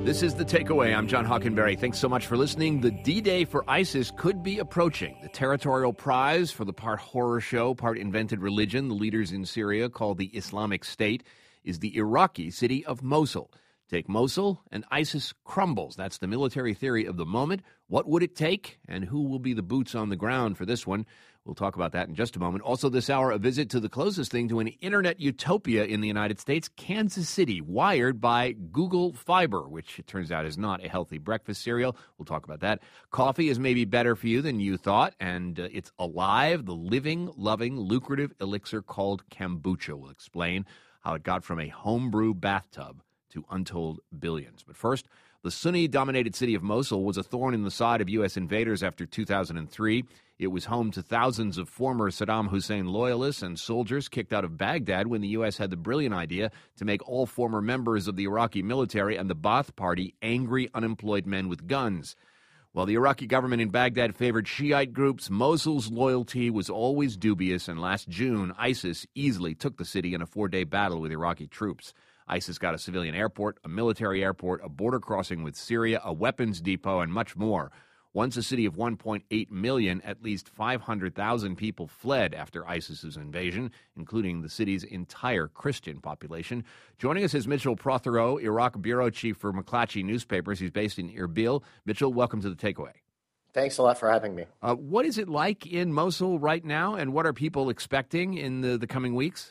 This is The Takeaway. I'm John Hockenberry. Thanks so much for listening. The D-Day for ISIS could be approaching. The territorial prize for the part horror show, part invented religion the leaders in Syria call the Islamic State is the Iraqi city of Mosul. Take Mosul and ISIS crumbles. That's the military theory of the moment. What would it take? And who will be the boots on the ground for this one? We'll talk about that in just a moment. Also this hour, a visit to the closest thing to an internet utopia in the United States, Kansas City, wired by Google Fiber, which it turns out is not a healthy breakfast cereal. We'll talk about that. Coffee is maybe better for you than you thought, and it's alive, the living, loving, lucrative elixir called kombucha. We'll explain how it got from a homebrew bathtub to untold billions. But first, the Sunni-dominated city of Mosul was a thorn in the side of U.S. invaders after 2003. It was home to thousands of former Saddam Hussein loyalists and soldiers kicked out of Baghdad when the U.S. had the brilliant idea to make all former members of the Iraqi military and the Ba'ath Party angry, unemployed men with guns. While the Iraqi government in Baghdad favored Shiite groups, Mosul's loyalty was always dubious, and last June, ISIS easily took the city in a 4-day battle with Iraqi troops. ISIS got a civilian airport, a military airport, a border crossing with Syria, a weapons depot, and much more. Once a city of 1.8 million, at least 500,000 people fled after ISIS's invasion, including the city's entire Christian population. Joining us is Mitchell Prothero, Iraq bureau chief for McClatchy Newspapers. He's based in Erbil. Mitchell, welcome to The Takeaway. Thanks a lot for having me. What is it like in Mosul right now, and what are people expecting in the coming weeks?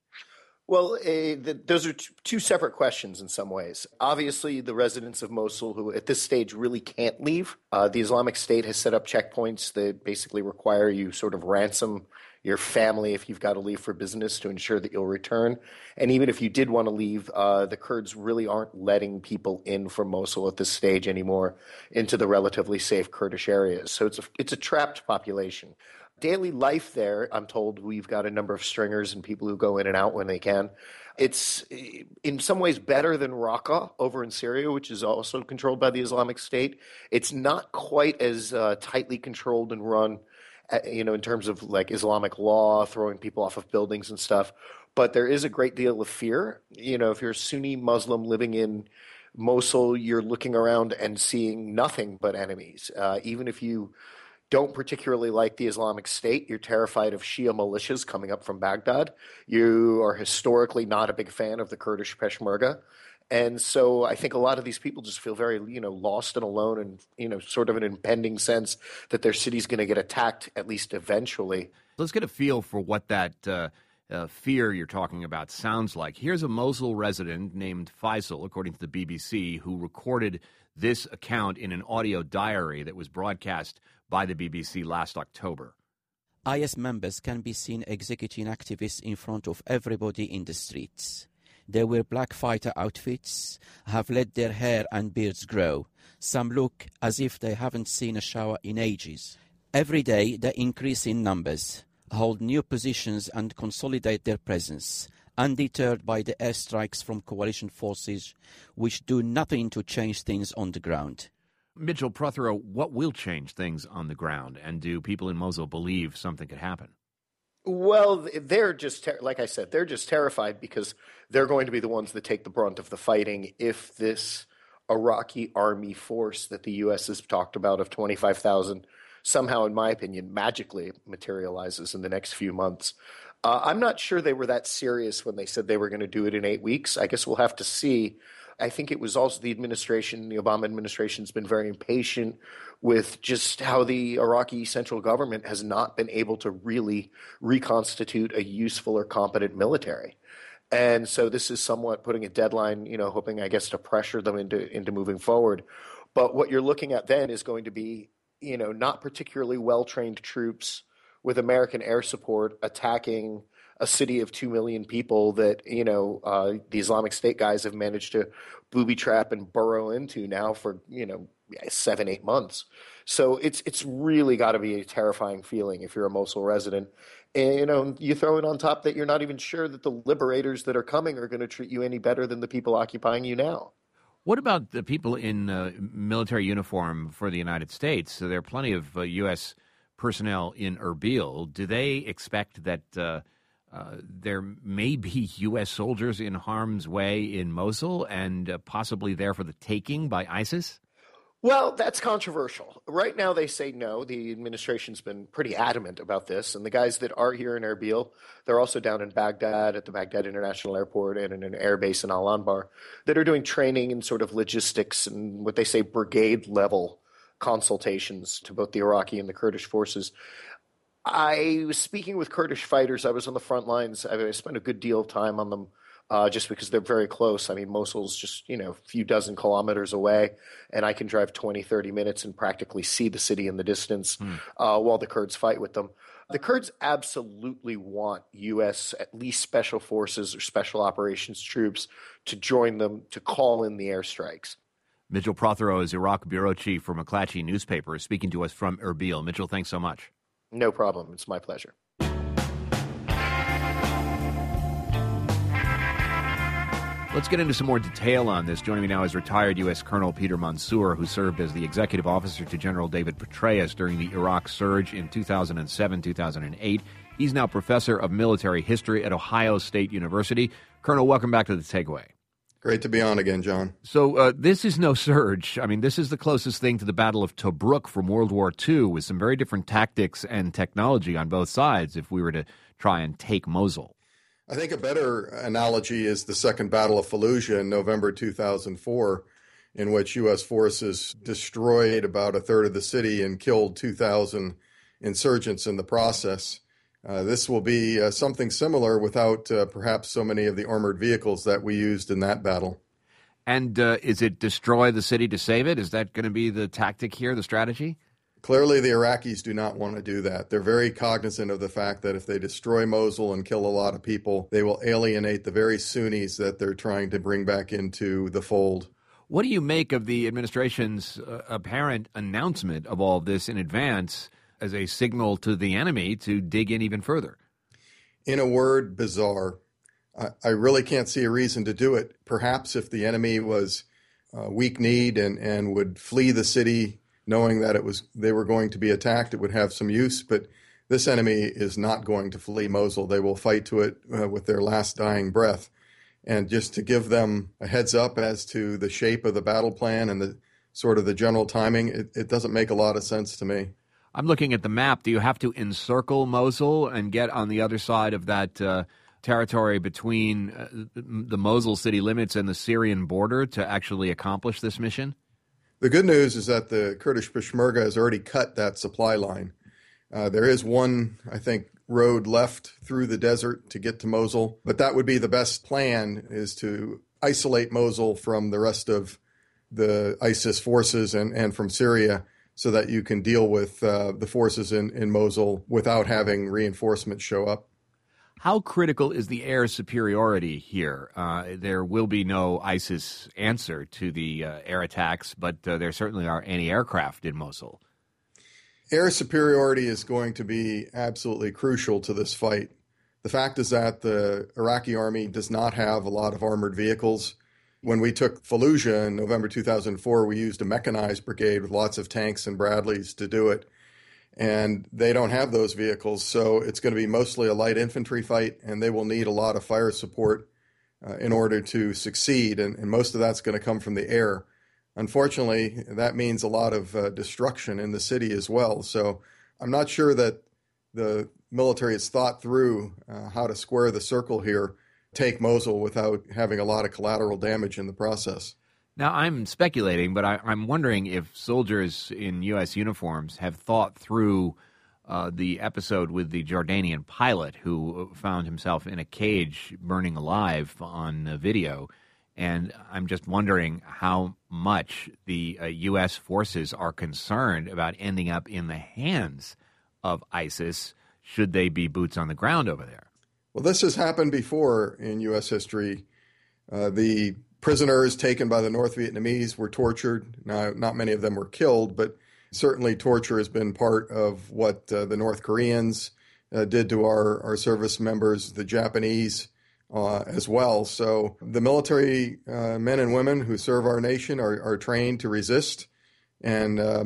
Well, those are two separate questions in some ways. Obviously, the residents of Mosul, who at this stage really can't leave, the Islamic State has set up checkpoints that basically require you sort of ransom your family if you've got to leave for business to ensure that you'll return. And even if you did want to leave, the Kurds really aren't letting people in from Mosul at this stage anymore into the relatively safe Kurdish areas. So it's a trapped population. Daily life there, I'm told we've got a number of stringers and people who go in and out when they can. It's in some ways better than Raqqa over in Syria, which is also controlled by the Islamic State. It's not quite as tightly controlled and run, in terms of like Islamic law, throwing people off of buildings and stuff. But there is a great deal of fear. If you're a Sunni Muslim living in Mosul, you're looking around and seeing nothing but enemies. Even if you don't particularly like the Islamic State, you're terrified of Shia militias coming up from Baghdad. You are historically not a big fan of the Kurdish Peshmerga. And so I think a lot of these people just feel very, lost and alone and, sort of an impending sense that their city's going to get attacked, at least eventually. Let's get a feel for what that fear you're talking about sounds like. Here's a Mosul resident named Faisal, according to the BBC, who recorded this account in an audio diary that was broadcast by the BBC last October. IS members can be seen executing activists in front of everybody in the streets. They wear black fighter outfits, have let their hair and beards grow. Some look as if they haven't seen a shower in ages. Every day they increase in numbers, hold new positions and consolidate their presence, undeterred by the airstrikes from coalition forces, which do nothing to change things on the ground. Mitchell Prothero, what will change things on the ground? And do people in Mosul believe something could happen? Well, they're just, like I said, they're just terrified because they're going to be the ones that take the brunt of the fighting if this Iraqi army force that the U.S. has talked about of 25,000 somehow, in my opinion, magically materializes in the next few months. I'm not sure they were that serious when they said they were going to do it in 8 weeks. I guess we'll have to see. I think it was also the Obama administration has been very impatient with just how the Iraqi central government has not been able to really reconstitute a useful or competent military. And so this is somewhat putting a deadline, hoping, I guess, to pressure them into moving forward. But what you're looking at then is going to be, not particularly well-trained troops with American air support attacking a city of 2 million people that, the Islamic State guys have managed to booby trap and burrow into now for, 7-8 months. So it's really got to be a terrifying feeling if you're a Mosul resident. And, you throw it on top that you're not even sure that the liberators that are coming are going to treat you any better than the people occupying you now. What about the people in military uniform for the United States? So there are plenty of U.S. personnel in Erbil. Do they expect that there may be U.S. soldiers in harm's way in Mosul and possibly there for the taking by ISIS? Well, that's controversial. Right now, they say no. The administration's been pretty adamant about this. And the guys that are here in Erbil, they're also down in Baghdad at the Baghdad International Airport and in an air base in Al Anbar that are doing training and sort of logistics and what they say brigade level consultations to both the Iraqi and the Kurdish forces. I was speaking with Kurdish fighters. I was on the front lines. I spent a good deal of time on them. Just because they're very close. I mean, Mosul's just, a few dozen kilometers away, and I can drive 20, 30 minutes and practically see the city in the distance while the Kurds fight with them. The Kurds absolutely want U.S. at least special forces or special operations troops to join them to call in the airstrikes. Mitchell Prothero is Iraq bureau chief for McClatchy newspaper, speaking to us from Erbil. Mitchell, thanks so much. No problem. It's my pleasure. Let's get into some more detail on this. Joining me now is retired U.S. Colonel Peter Mansour, who served as the executive officer to General David Petraeus during the Iraq surge in 2007-2008. He's now professor of military history at Ohio State University. Colonel, welcome back to The Takeaway. Great to be on again, John. So this is no surge. I mean, this is the closest thing to the Battle of Tobruk from World War II, with some very different tactics and technology on both sides if we were to try and take Mosul. I think a better analogy is the Second Battle of Fallujah in November 2004, in which U.S. forces destroyed about a third of the city and killed 2,000 insurgents in the process. This will be something similar without perhaps so many of the armored vehicles that we used in that battle. And is it destroy the city to save it? Is that going to be the tactic here, the strategy? Clearly, the Iraqis do not want to do that. They're very cognizant of the fact that if they destroy Mosul and kill a lot of people, they will alienate the very Sunnis that they're trying to bring back into the fold. What do you make of the administration's apparent announcement of all of this in advance as a signal to the enemy to dig in even further? In a word, bizarre. I really can't see a reason to do it. Perhaps if the enemy was weak-kneed and would flee the city knowing that they were going to be attacked, it would have some use. But this enemy is not going to flee Mosul. They will fight to it with their last dying breath. And just to give them a heads up as to the shape of the battle plan and the sort of the general timing, it doesn't make a lot of sense to me. I'm looking at the map. Do you have to encircle Mosul and get on the other side of that territory between the Mosul city limits and the Syrian border to actually accomplish this mission? The good news is that the Kurdish Peshmerga has already cut that supply line. There is one, I think, road left through the desert to get to Mosul, but that would be the best plan, is to isolate Mosul from the rest of the ISIS forces and from Syria, so that you can deal with the forces in Mosul without having reinforcements show up. How critical is the air superiority here? There will be no ISIS answer to the air attacks, but there certainly are anti-aircraft in Mosul. Air superiority is going to be absolutely crucial to this fight. The fact is that the Iraqi army does not have a lot of armored vehicles. When we took Fallujah in November 2004, we used a mechanized brigade with lots of tanks and Bradleys to do it. And they don't have those vehicles, so it's going to be mostly a light infantry fight, and they will need a lot of fire support in order to succeed, and most of that's going to come from the air. Unfortunately, that means a lot of destruction in the city as well, so I'm not sure that the military has thought through how to square the circle here, take Mosul without having a lot of collateral damage in the process. Now, I'm speculating, but I'm wondering if soldiers in U.S. uniforms have thought through the episode with the Jordanian pilot who found himself in a cage burning alive on video. And I'm just wondering how much the U.S. forces are concerned about ending up in the hands of ISIS should they be boots on the ground over there. Well, this has happened before in U.S. history. The prisoners taken by the North Vietnamese were tortured. Now, not many of them were killed, but certainly torture has been part of what the North Koreans did to our service members, the Japanese as well. So the military men and women who serve our nation are trained to resist. And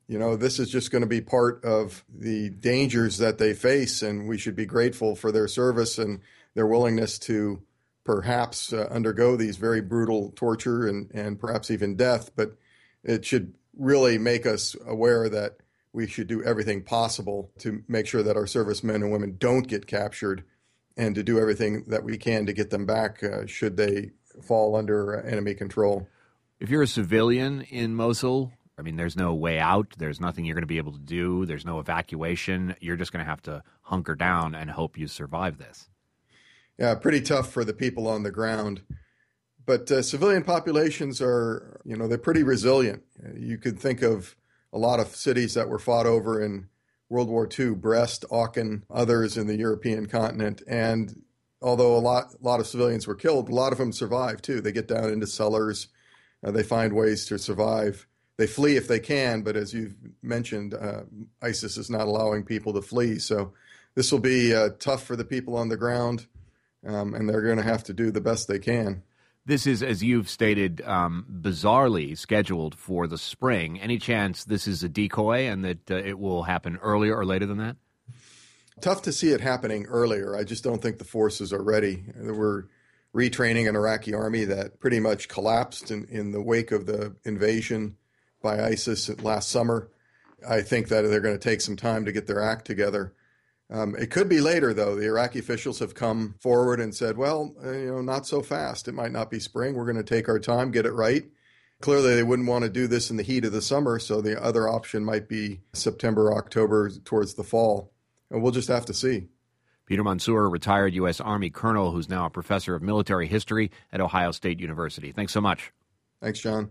This is just going to be part of the dangers that they face, and we should be grateful for their service and their willingness to perhaps undergo these very brutal torture and perhaps even death. But it should really make us aware that we should do everything possible to make sure that our servicemen and women don't get captured, and to do everything that we can to get them back should they fall under enemy control. If you're a civilian in Mosul, there's no way out. There's nothing you're going to be able to do. There's no evacuation. You're just going to have to hunker down and hope you survive this. Yeah, pretty tough for the people on the ground. But civilian populations are, they're pretty resilient. You could think of a lot of cities that were fought over in World War II, Brest, Aachen, others in the European continent. And although a lot of civilians were killed, a lot of them survived too. They get down into cellars. They find ways to survive. They flee if they can, but as you've mentioned, ISIS is not allowing people to flee. So this will be tough for the people on the ground, and they're going to have to do the best they can. This is, as you've stated, bizarrely scheduled for the spring. Any chance this is a decoy and that it will happen earlier or later than that? Tough to see it happening earlier. I just don't think the forces are ready. We're retraining an Iraqi army that pretty much collapsed in the wake of the invasion by ISIS last summer. I think that they're going to take some time to get their act together. It could be later, though. The Iraqi officials have come forward and said, well, not so fast. It might not be spring. We're going to take our time, get it right. Clearly, they wouldn't want to do this in the heat of the summer, so the other option might be September, October, towards the fall. And we'll just have to see. Peter Mansour, retired U.S. Army colonel who's now a professor of military history at Ohio State University. Thanks so much. Thanks, John.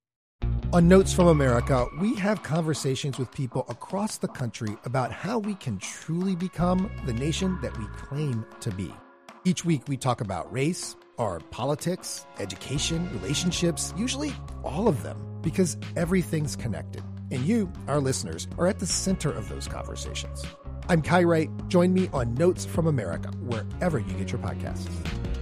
On Notes from America, we have conversations with people across the country about how we can truly become the nation that we claim to be. Each week, we talk about race, our politics, education, relationships, usually all of them, because everything's connected. And you, our listeners, are at the center of those conversations. I'm Kai Wright. Join me on Notes from America, wherever you get your podcasts.